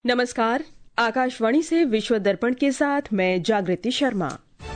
नमस्कार, आकाशवाणी से विश्व दर्पण के साथ मैं जागृति शर्मा।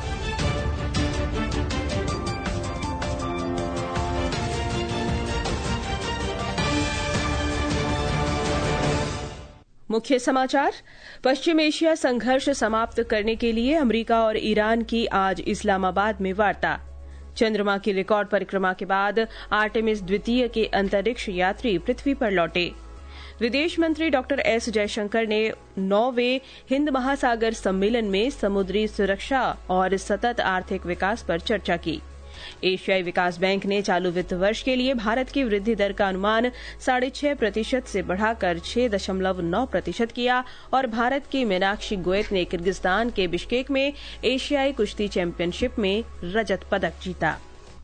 मुख्य समाचार। पश्चिम एशिया संघर्ष समाप्त करने के लिए अमेरिका और ईरान की आज इस्लामाबाद में वार्ता। चंद्रमा की रिकॉर्ड परिक्रमा के बाद आर्टेमिस द्वितीय के अंतरिक्ष यात्री पृथ्वी पर लौटे। विदेश मंत्री डॉक्टर एस जयशंकर ने 9वें हिंद महासागर सम्मेलन में समुद्री सुरक्षा और सतत आर्थिक विकास पर चर्चा की। एशियाई विकास बैंक ने चालू वित्त वर्ष के लिए भारत की वृद्धि दर का अनुमान 6.5% से बढ़ाकर 6.9% किया और भारत की मीनाक्षी गोयत ने किर्गिस्तान के बिश्केक में एशियाई कुश्ती चैंपियनशिप में रजत पदक जीता।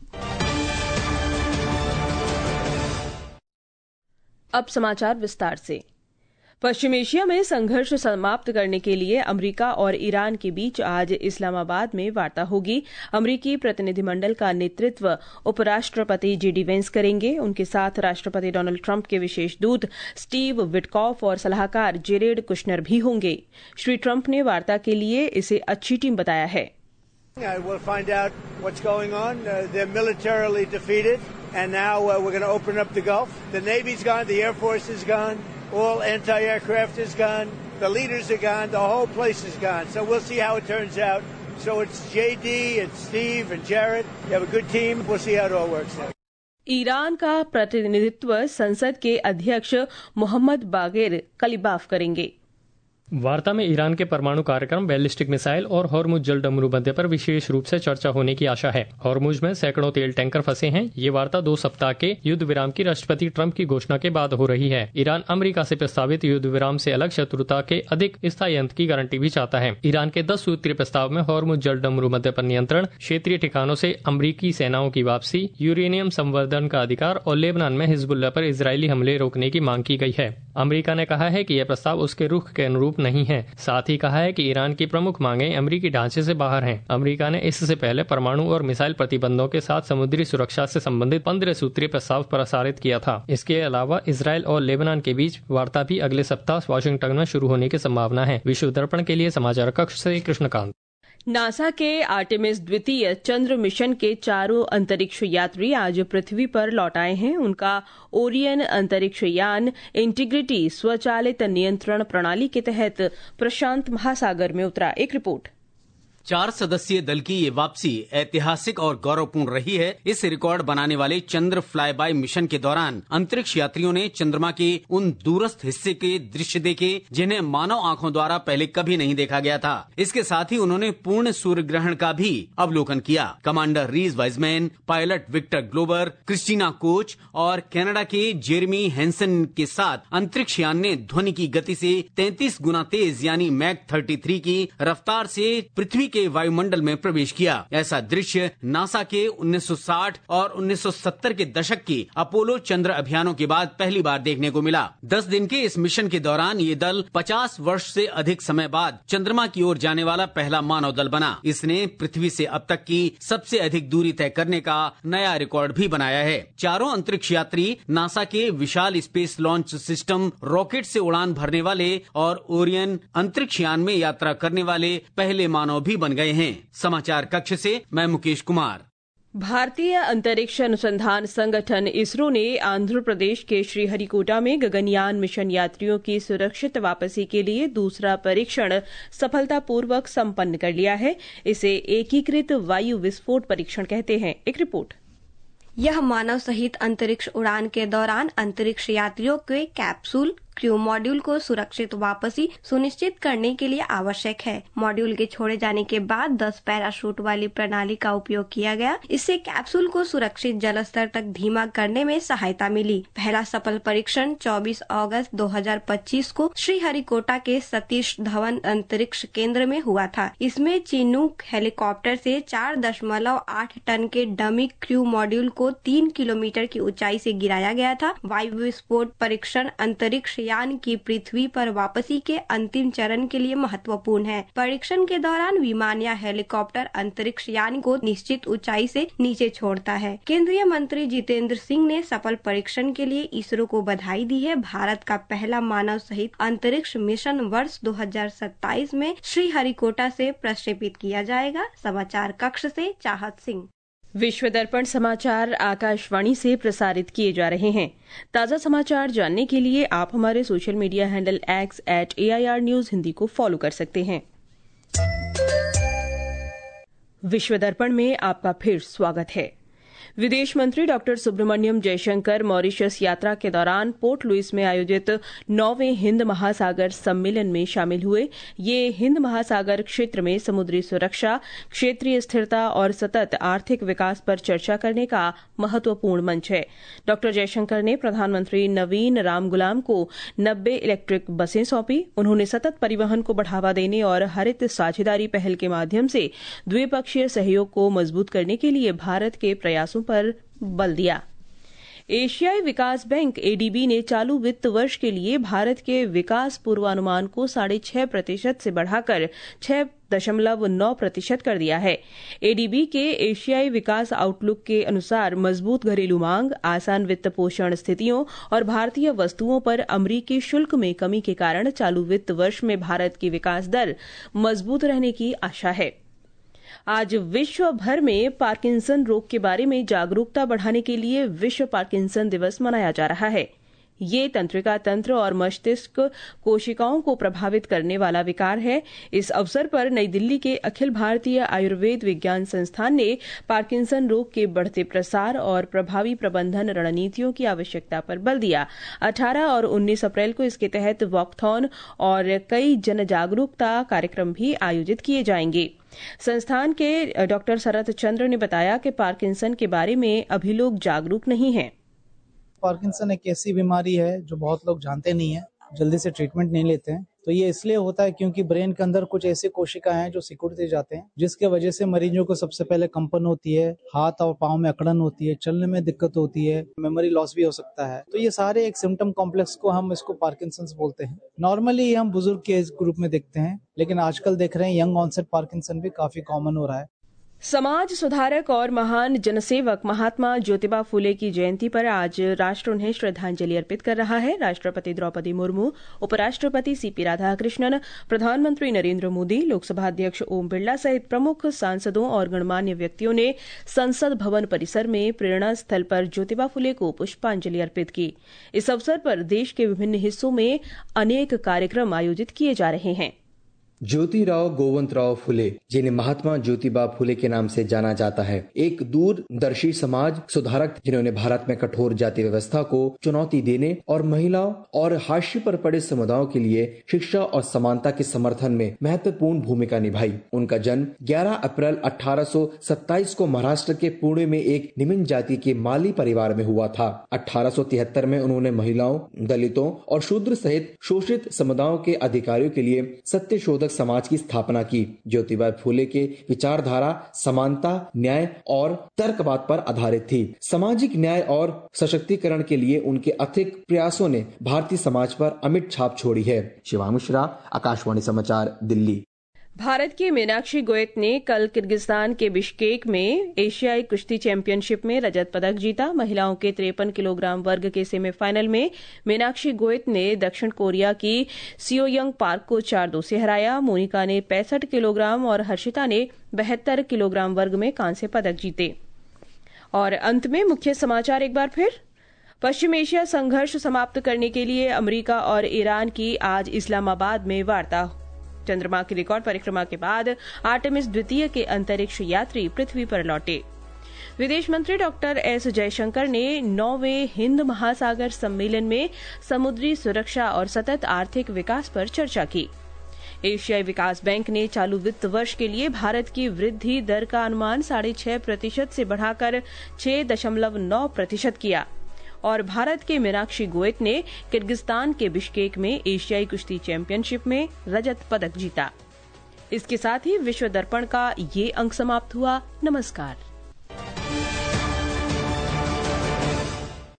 अब समाचार विस्तार से। पश्चिम एशिया में संघर्ष समाप्त करने के लिए अमेरिका और ईरान के बीच आज इस्लामाबाद में वार्ता होगी। अमेरिकी प्रतिनिधिमंडल का नेतृत्व उपराष्ट्रपति जेडी वेंस करेंगे। उनके साथ राष्ट्रपति डोनाल्ड ट्रंप के विशेष दूत स्टीव विटकॉफ और सलाहकार जेरेड कुशनर भी होंगे। श्री ट्रंप ने वार्ता के लिए इसे अच्छी टीम बताया है। We'll find out what's going on. They're militarily defeated, and now we're going to open up the Gulf. The Navy's gone, the Air Force is gone, all anti-aircraft is gone, the leaders are gone, the whole place is gone. So we'll see how it turns out. So it's JD, it's Steve, and Jared. You have a good team. We'll see how it all works out. Iran का प्रतिनिधित्व संसद के अध्यक्ष मोहम्मद बागेर कलिबाफ करेंगे। वार्ता में Iran के परमाणु कार्यक्रम, बैलिस्टिक मिसाइल और हॉर्मुज जल डमरूबंदी पर विशेष रूप से चर्चा होने की आशा है। हॉर्मुज में सैकड़ों तेल टैंकर फंसे हैं। ये वार्ता 2 सप्ताह के युद्ध विराम की राष्ट्रपति ट्रंप की घोषणा के बाद हो रही है। ईरान अमेरिका से प्रस्तावित युद्ध विराम से अलग शत्रुता के अधिक स्थायी अंत की गारंटी भी चाहता है। ईरान के 10 सूत्रीय प्रस्ताव में हॉर्मुज जल डमरूबंदी पर नियंत्रण, क्षेत्रीय ठिकानों से अमरीकी सेनाओं की वापसी, यूरेनियम संवर्धन का अधिकार और लेबनान में हिजबुल्लाह पर इजरायली हमले रोकने की मांग की गई है। अमेरिका ने कहा है कि यह प्रस्ताव उसके रुख के अनुरूप नहीं है। साथ ही कहा है कि ईरान की प्रमुख मांगें अमेरिकी ढांचे से बाहर हैं। अमेरिका ने इससे पहले परमाणु और मिसाइल प्रतिबंधों के साथ समुद्री सुरक्षा से संबंधित 15 सूत्रीय प्रस्ताव प्रसारित किया था। इसके अलावा इजरायल और लेबनान के बीच वार्ता भी अगले सप्ताह वाशिंगटन में शुरू होने की संभावना है। विश्व दर्पण के लिए समाचार कक्ष से कृष्णकांत। नासा के आर्टेमिस द्वितीय चंद्र मिशन के 4 अंतरिक्ष यात्री आज पृथ्वी पर लौट आए हैं। उनका ओरियन अंतरिक्ष यान इंटीग्रिटी स्वचालित नियंत्रण प्रणाली के तहत प्रशांत महासागर में उतरा। एक रिपोर्ट। 4 सदस्यीय दल की ये वापसी ऐतिहासिक और गौरवपूर्ण रही है। इस रिकॉर्ड बनाने वाले चंद्र फ्लाई बाय मिशन के दौरान अंतरिक्ष यात्रियों ने चंद्रमा के उन दूरस्थ हिस्से के दृश्य देखे जिन्हें मानव आंखों द्वारा पहले कभी नहीं देखा गया था। इसके साथ ही उन्होंने पूर्ण सूर्य ग्रहण का भी अवलोकन किया। Commander Reid Wiseman, pilot Victor Glover, Christina Koch और कनाडा के जेरेमी हैंसन के साथ अंतरिक्ष यान ने ध्वनि की गति से 33 गुना तेज यानी मैक 33 की रफ्तार से पृथ्वी के वायुमंडल में प्रवेश किया। ऐसा दृश्य नासा के 1960 और 1970 के दशक के अपोलो चंद्र अभियानों के बाद पहली बार देखने को मिला। 10 दिन के इस मिशन के दौरान ये दल 50 वर्ष से अधिक समय बाद चंद्रमा की ओर जाने वाला पहला मानव दल बना। इसने पृथ्वी से अब तक की सबसे अधिक दूरी तय करने का नया रिकॉर्ड भी बनाया है। चारों अंतरिक्ष यात्री नासा के विशाल स्पेस लॉन्च सिस्टम रॉकेट से उड़ान भरने वाले और ओरियन अंतरिक्ष यान में यात्रा करने वाले पहले मानव भी बन गए हैं। समाचार कक्ष से मैं मुकेश कुमार। भारतीय अंतरिक्ष अनुसंधान संगठन इसरो ने आंध्र प्रदेश के श्रीहरिकोटा में गगनयान मिशन यात्रियों की सुरक्षित वापसी के लिए दूसरा परीक्षण सफलतापूर्वक संपन्न कर लिया है। इसे एकीकृत वायु विस्फोट परीक्षण कहते हैं। एक रिपोर्ट। यह मानव सहित अंतरिक्ष उड़ान के दौरान अंतरिक्ष यात्रियों के कैप्सूल क्रू मॉड्यूल को सुरक्षित वापसी सुनिश्चित करने के लिए आवश्यक है। मॉड्यूल के छोड़े जाने के बाद 10 पैराशूट वाली प्रणाली का उपयोग किया गया। इससे कैप्सूल को सुरक्षित जल स्तर तक धीमा करने में सहायता मिली। पहला सफल परीक्षण 24 अगस्त 2025 को श्रीहरिकोटा के सतीश धवन अंतरिक्ष केंद्र में हुआ था। इसमें चिनूक हेलीकॉप्टर से 4.8 टन के डमी क्रू मॉड्यूल को 3 किलोमीटर की ऊंचाई से गिराया गया था। वायु विस्फोट परीक्षण अंतरिक्ष यान की पृथ्वी पर वापसी के अंतिम चरण के लिए महत्वपूर्ण है। परीक्षण के दौरान विमान या हेलीकॉप्टर अंतरिक्ष यान को निश्चित ऊंचाई से नीचे छोड़ता है। केंद्रीय मंत्री जितेंद्र सिंह ने सफल परीक्षण के लिए इसरो को बधाई दी है। भारत का पहला मानव सहित अंतरिक्ष मिशन वर्ष 2027 में श्रीहरिकोटा से प्रक्षेपित किया जाएगा। समाचार कक्ष से चाहत सिंह। विश्व दर्पण समाचार आकाशवाणी से प्रसारित किए जा रहे हैं। ताजा समाचार जानने के लिए आप हमारे social media handle @AIR News Hindi को फॉलो कर सकते हैं। विश्व दर्पण में आपका फिर स्वागत है। विदेश मंत्री डॉक्टर सुब्रमण्यम जयशंकर मॉरिशस यात्रा के दौरान पोर्ट लुइस में आयोजित 9वें हिंद महासागर सम्मेलन में शामिल हुए। ये हिंद महासागर क्षेत्र में समुद्री सुरक्षा, क्षेत्रीय स्थिरता और सतत आर्थिक विकास पर चर्चा करने का महत्वपूर्ण मंच है। डॉक्टर जयशंकर ने प्रधानमंत्री नवीन रामगुलाम को 90 इलेक्ट्रिक बसें सौंपी। उन्होंने सतत परिवहन को बढ़ावा देने और हरित साझेदारी पहल के माध्यम से द्विपक्षीय सहयोग को मजबूत करने के लिए भारत के प्रयासों पर बल दिया। एशियाई विकास बैंक ADB ने चालू वित्त वर्ष के लिए भारत के विकास पूर्वानुमान को 6.5% से बढ़ाकर 6.9% कर दिया है। ADB के एशियाई विकास आउटलुक के अनुसार मजबूत घरेलू मांग, आसान वित्त पोषण स्थितियों और भारतीय वस्तुओं पर अमरीकी शुल्क में कमी के कारण चालू वित्त वर्ष में भारत की विकास दर मजबूत रहने की आशा है। आज विश्व भर में पार्किंसन रोग के बारे में जागरूकता बढ़ाने के लिए विश्व पार्किंसन दिवस मनाया जा रहा है। ये तंत्रिका तंत्र और मस्तिष्क कोशिकाओं को प्रभावित करने वाला विकार है। इस अवसर पर नई दिल्ली के अखिल भारतीय आयुर्वेद विज्ञान संस्थान ने पार्किंसन रोग के बढ़ते प्रसार और प्रभावी प्रबंधन रणनीतियों की आवश्यकता पर बल दिया। 18 और 19 अप्रैल को इसके तहत वॉकथॉन और कई जन जागरूकता कार्यक्रम भी आयोजित किए जाएंगे। संस्थान के डॉक्टर शरत चंद्र ने बताया कि पार्किंसन के बारे में अभी लोग जागरूक नहीं हैं। पार्किंसन एक ऐसी बीमारी है जो बहुत लोग जानते नहीं है, जल्दी से ट्रीटमेंट नहीं लेते हैं। तो ये इसलिए होता है क्योंकि ब्रेन के अंदर कुछ ऐसी कोशिकाएं हैं जो सिकुड़ते जाते हैं, जिसके वजह से मरीजों को सबसे पहले कंपन होती है, हाथ और पाँव में अकड़न होती है, चलने में दिक्कत होती है, मेमोरी लॉस भी हो सकता है। तो ये सारे एक सिम्टम कॉम्प्लेक्स को हम इसको पार्किंसंस बोलते हैं। नॉर्मली हम बुजुर्ग के एज ग्रुप में देखते हैं, लेकिन आजकल देख रहे हैं यंग ऑनसेट पार्किंसन भी काफी कॉमन हो रहा है। समाज सुधारक और महान जनसेवक महात्मा ज्योतिबा फुले की जयंती पर आज राष्ट्र उन्हें श्रद्धांजलि अर्पित कर रहा है। राष्ट्रपति द्रौपदी मुर्मू, उपराष्ट्रपति CP राधाकृष्णन, प्रधानमंत्री नरेंद्र मोदी, लोकसभा अध्यक्ष ओम बिरला सहित प्रमुख सांसदों और गणमान्य व्यक्तियों ने संसद भवन परिसर में प्रेरणा स्थल पर ज्योतिबा फुले को पुष्पांजलि अर्पित की। इस अवसर पर देश के विभिन्न हिस्सों में अनेक कार्यक्रम आयोजित किए जा रहे हैं। ज्योतिराव गोवंतराव फुले, जिन्हें महात्मा ज्योतिबा फुले के नाम से जाना जाता है, एक दूरदर्शी समाज सुधारक जिन्होंने भारत में कठोर जाति व्यवस्था को चुनौती देने और महिलाओं और हाशिए पर पड़े समुदायों के लिए शिक्षा और समानता के समर्थन में महत्वपूर्ण भूमिका निभाई। उनका जन्म 11 अप्रैल 1827 को महाराष्ट्र के पुणे में एक निम्न जाति के माली परिवार में हुआ था। 1873 में उन्होंने महिलाओं, दलितों और शूद्र सहित शोषित समुदायों के अधिकारियों के लिए सत्य शोधक समाज की स्थापना की। ज्योतिबा फुले के विचारधारा समानता, न्याय और तर्कवाद पर आधारित थी। सामाजिक न्याय और सशक्तिकरण के लिए उनके अथक प्रयासों ने भारतीय समाज पर अमिट छाप छोड़ी है। शिवांग मिश्रा, आकाशवाणी समाचार, दिल्ली। भारत की मीनाक्षी गोयत ने कल किर्गिस्तान के बिश्केक में एशियाई कुश्ती चैंपियनशिप में रजत पदक जीता। महिलाओं के 53 किलोग्राम वर्ग के सेमीफाइनल में मीनाक्षी गोयत ने दक्षिण कोरिया की सियोयंग पार्क को 4-2 से हराया। मोनिका ने 65 किलोग्राम और हर्षिता ने 72 किलोग्राम वर्ग में कांस्य पदक जीते। और अंत में मुख्य समाचार एक बार फिर। पश्चिम एशिया संघर्ष समाप्त करने के लिए अमेरिका और ईरान की आज इस्लामाबाद में वार्ता। चंद्रमा की रिकॉर्ड परिक्रमा के बाद आर्टेमिस द्वितीय के अंतरिक्ष यात्री पृथ्वी पर लौटे। विदेश मंत्री डॉक्टर एस जयशंकर ने 9वें हिंद महासागर सम्मेलन में समुद्री सुरक्षा और सतत आर्थिक विकास पर चर्चा की। एशियाई विकास बैंक ने चालू वित्त वर्ष के लिए भारत की वृद्धि दर का अनुमान 6.5% से बढ़ाकर 6.9% किया। और भारत के मीनाक्षी गोयत ने किर्गिस्तान के बिश्केक में एशियाई कुश्ती चैंपियनशिप में रजत पदक जीता। इसके साथ ही विश्व दर्पण का ये अंक समाप्त हुआ। नमस्कार।